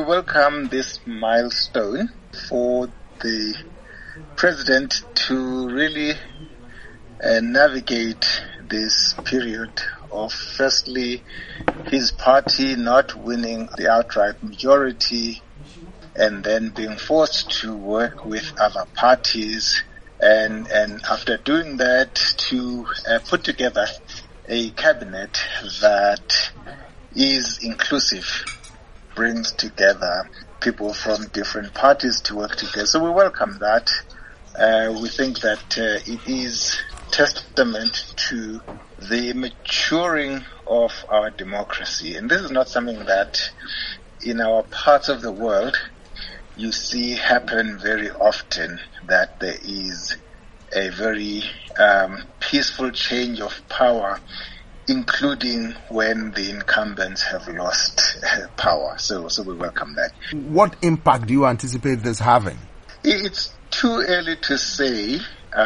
welcome this milestone for the president to really navigate this period of, firstly, his party not winning the outright majority and then being forced to work with other parties, and after doing that, to put together a cabinet that is inclusive, brings together people from different parties to work together. So we welcome that. We think that it is testament to the maturing of our democracy. And this is not something that in our parts of the world you see happen very often, that there is a very peaceful change of power, including when the incumbents have lost power. So we welcome that. What impact do you anticipate this having? It's too early to say,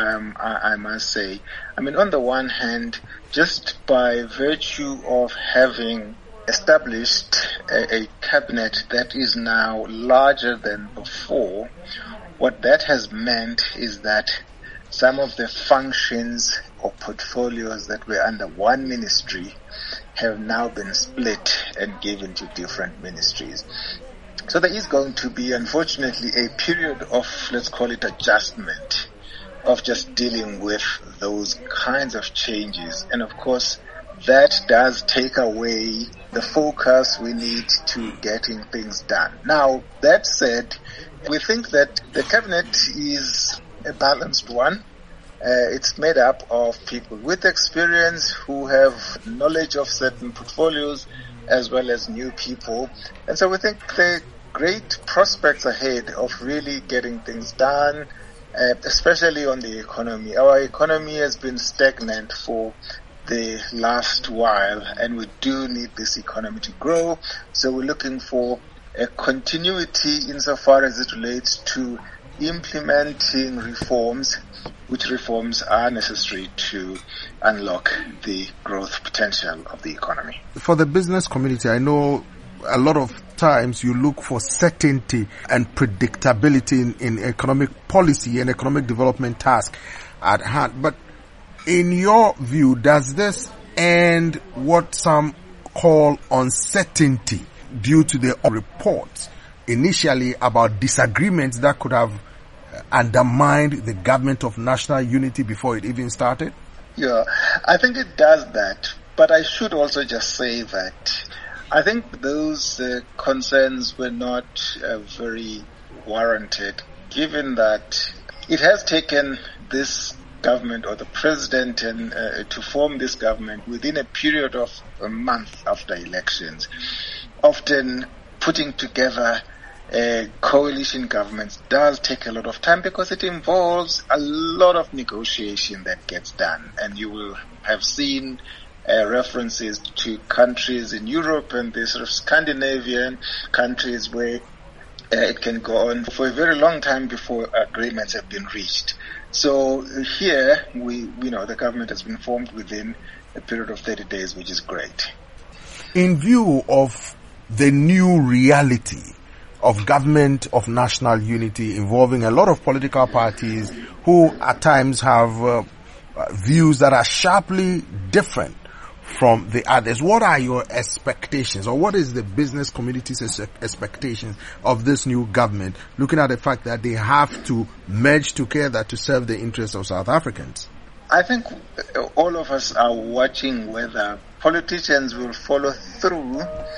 I must say. I mean, on the one hand, just by virtue of having established a cabinet that is now larger than before, what that has meant is that some of the functions or portfolios that were under one ministry have now been split and given to different ministries. So there is going to be, unfortunately, a period of, let's call it, adjustment, of just dealing with those kinds of changes. And of course, that does take away the focus we need to getting things done. Now, that said, we think that the cabinet is a balanced one. It's made up of people with experience who have knowledge of certain portfolios, as well as new people. And so we think there are great prospects ahead of really getting things done, especially on the economy. Our economy has been stagnant for the last while, and we do need this economy to grow. So we're looking for a continuity insofar as it relates to implementing reforms, which reforms are necessary to unlock the growth potential of the economy. For the business community, I know a lot of times you look for certainty and predictability in economic policy and economic development task at hand. But in your view, does this end what some call uncertainty due to the reports initially about disagreements that could have undermined the government of national unity before it even started? Yeah, I think it does that. But I should also just say that I think those concerns were not very warranted, given that it has taken this government or the president and to form this government within a period of a month after elections. Often putting together coalition governments does take a lot of time because it involves a lot of negotiation that gets done. And you will have seen references to countries in Europe and the sort of Scandinavian countries where it can go on for a very long time before agreements have been reached. So here, the government has been formed within a period of 30 days, which is great. In view of the new reality of government of national unity involving a lot of political parties who at times have views that are sharply different from the others, what are your expectations, or what is the business community's expectations of this new government, looking at the fact that they have to merge together to serve the interests of South Africans? I think all of us are watching whether politicians will follow through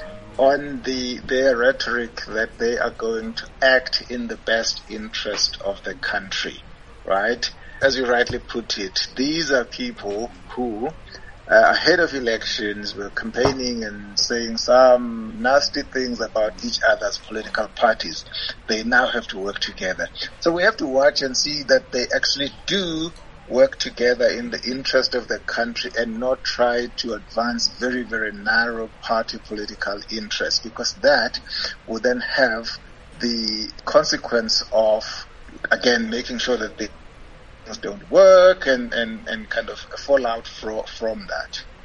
on their rhetoric that they are going to act in the best interest of the country, right? As you rightly put it, these are people who ahead of elections were campaigning and saying some nasty things about each other's political parties. They now have to work together. So we have to watch and see that they actually do work together in the interest of the country and not try to advance very, very narrow party political interests, because that will then have the consequence of, again, making sure that they don't work and kind of fall out from that.